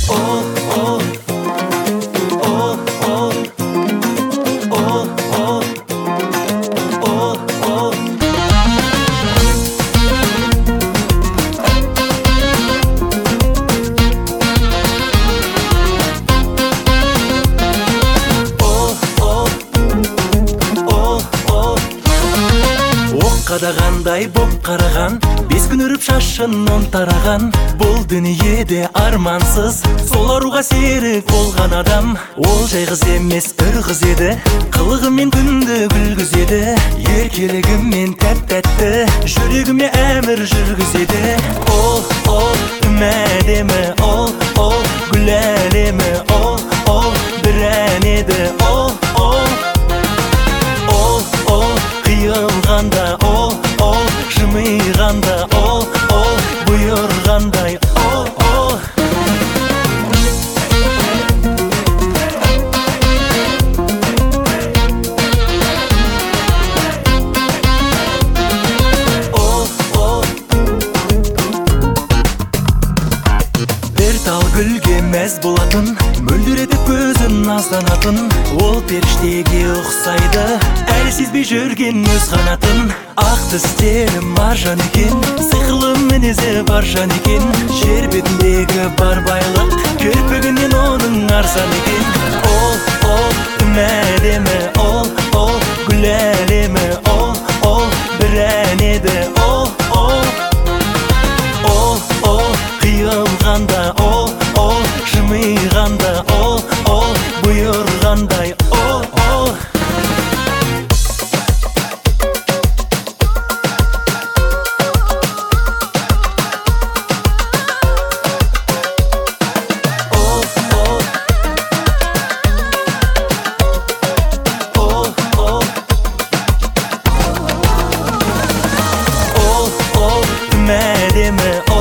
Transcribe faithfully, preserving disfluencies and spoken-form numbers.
Oh, oh, oh, oh, oh, oh, oh, oh. Кадагандай боп караган, бес күн үрүп шашынын тараган. Бул дүниеде армансыз, сол арууга серик болгон адам. Ол жай кыз эмес, өр кыз эди, кылыгымен күндү күлгүзеди. Эркелигимен тәп-тәтті, жүрөгүмө әмір жүргүзеди. Ол, ол, үмәдеме, ол, ол, гүл әлеми, ол, ол, бир ән эди, ол, ол. Ол, ол, кыйылганда, ол, ол, жымыйганда, ол, ол, буйргандай, ол, ол. Ол, ол. Бир тал гүлгө мәз болатын, мөлдүретип көзүн назданатын. Ол периштеге уксайды, әлі сезбей жүрген өз қанатын. Ақ тістері маржан екен, сиқырлы мінезі бар жан екен. Жер бетіндегі бар байлық, кірпігінен оның арзан екен. Ол, ол, үмәдемі, ол, ол, гүл әлемі, ол, ол, бір ән еді, ол, ол. Ол, ол, қиылғанда, ол, ол, жымыйғанда, ол, ол, бұйырғандай, ол, ол. Мәдемі